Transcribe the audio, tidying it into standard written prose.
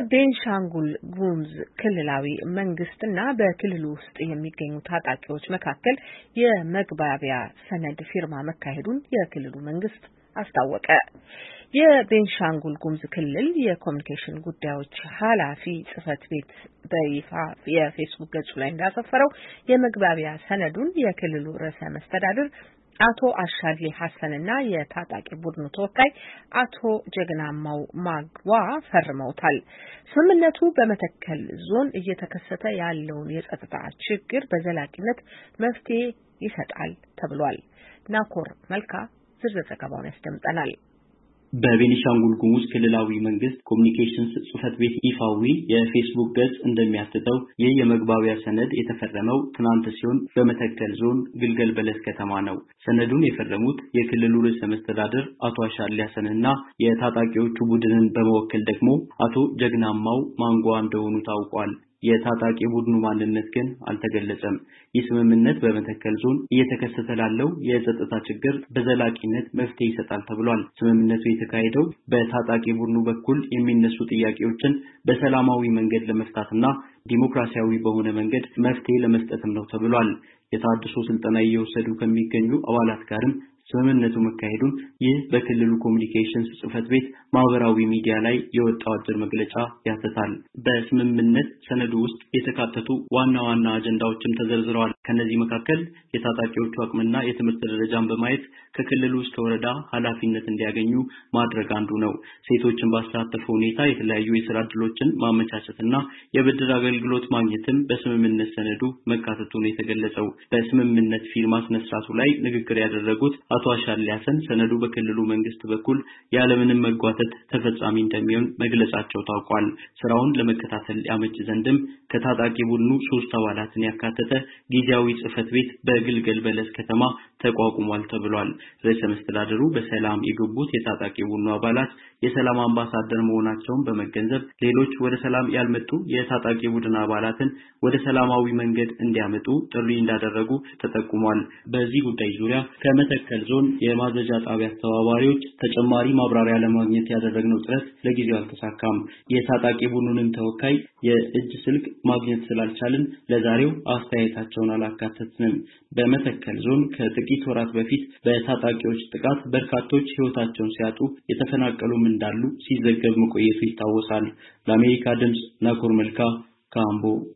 በቤንሻንጉል ጉሙዝ ክልላዊ መንግስትና በክልሉ ውስጥ የሚገኙ ታጣቂዎች መካከል የመግባቢያ ሰነድ ፊርማ መካሄዱን የክልሉ መንግስት አስታወቀ። የቤንሻንጉል ጉሙዝ ክልል የኮሚኒኬሽን ጉዳዮች ኃላፊ ጽህፈት ቤት በይፋ የፌስቡክ ገጹ ላይ እንዳሰፈረው የመግባቢያ ሰነዱን የክልሉ ርዕሰ መስተዳድር አቶ አሻድሊ ሐሰንና የታጣቂ ቡድኑ ተወካይ አቶ ጀግናማው ማግዋ ፈርመውታል። ስምምነቱ በመተከል ዞን እየተከሰተ ያለውን የጸጥታ ችግር በዘላቂነት መፍትሄ ይሰጣል ተብሏል። ናኮር መልካ ዝርዝር ዘገባውን ያስደምጠናል። በቤኒሻንጉል ጉሙዝ ክልላዊ መንግስት ኮሚኒኬሽንስ ጽህፈት ቤት ይፋዊ የፌስቡክ ገጽ እንደሚያስተው የመግባቢያ ሰነድ የተፈረመው ትናንት ሲሆን በመተከል ዞን ግልገል በለስ ከተማ ነው። ሰነዱን የፈረሙት የክልሉ ርዕሰ መስተዳድር አቶ አሻድሊ ሐሰንና የታጣቂዎቹ ቡድንን በመወከል ደግሞ አቶ ጀግናማው ማንጓ እንደሆኑ ታውቋል። የታጣቂ ቡድኑ ማንነት ግን አልተገለጸም። የስምምነት በመተከል ዞን እየተከሰተ ላለው የጸጥታ ችግር በዘላቂነት መፍትሄ ይሰጣል ተብሏል። ስምምነቱ የተካሄደው በታጣቂ ቡድኑ በኩል የሚነሱ ጥያቄዎችን በሰላማዊ መንገድ ለመፍታትና ዲሞክራሲያዊ በሆነ መንገድ መፍትሄ ለመስጠትም ነው ተብሏል። የታድሶ ስልጠና እየወሰዱ ከሚገኙ አባላት ጋርም ስምምነቱ መካሄዱን ይህ በክልሉ ኮሚኒኬሽንስ ጽህፈት ቤት ማህበራዊ ሚዲያ ላይ የወጣው አጭር መግለጫ ያተታል። በስምምነት ሰነዱ ውስጥ የተካተቱ ዋና ዋና አጀንዳዎችም ተዘርዝረዋል። ከነዚህ መካከል የታጣቂዎቹ አቅምና የትምህርት ደረጃን በማየት ከክልሉ እስከ ወረዳ ኃላፊነት እንዲያገኙ ማድረግ አንዱ ነው። ሴቶችን ባሳተፈ ሁኔታ የተለያዩ የሥራ ዕድሎችን ማመቻቸትና የብድር አገልግሎት ማግኘትም በስምምነት ሰነዱ መካተቱ ነው የተገለጸው። በስምምነት ፊርማ ስነ ስርዓቱ ላይ ንግግር ያደረጉት አቶ አሻድሊ ሐሰን ሰነዱ በክልሉ መንግስት በኩል ያለምንም መጓተት ተፈጻሚ እንደሚሆን መግለጻቸው ታውቋል። ስራውን ለመከታተል ያመች ዘንድም ከታጣቂ ቡድኑ 3 አባላትን ያካተተ ጊዜያዊ ጽህፈት ቤት በግልገል በለስ ከተማ ተቋቁሟል ተብሏል። ርዕሰ መስተዳድሩ በሰላም የገቡት የታጣቂ ቡድኑ አባላት የሰላም አምባሳደር መሆናቸውን በመገንዘብ ሌሎች ወደ ሰላም ያልመጡ የታጣቂ ቡድን አባላትን ወደ ሰላማዊ መንገድ እንዲያመጡ ጥሪ እንዳደረጉ ተጠቁሟል። በዚህ ጉዳይ ዙሪያ ከመተከል ዞን የማዘዣ ጣቢያ አስተባባሪዎች ተጨማሪ ማብራሪያ ለማግኘት ያደረግነው ጥረት ለጊዜው አልተሳካም። የታጣቂ ቡድኑን ተወካይ የእጅ ስልክ ማግኘት ስላልቻልን ለዛሬው አስተያየታቸውን አላካተትንም። በመተከል ዞን ከጥቂት ወራት በፊት በታጣቂዎች ጥቃት በርካቶች ህይወታቸውን ሲያጡ የተፈናቀሉም እንዳሉ ሲዘገብ መቆየቱ ይታወሳል። ለአሜሪካ ድምጽ ናኮር መልካ ካምቦ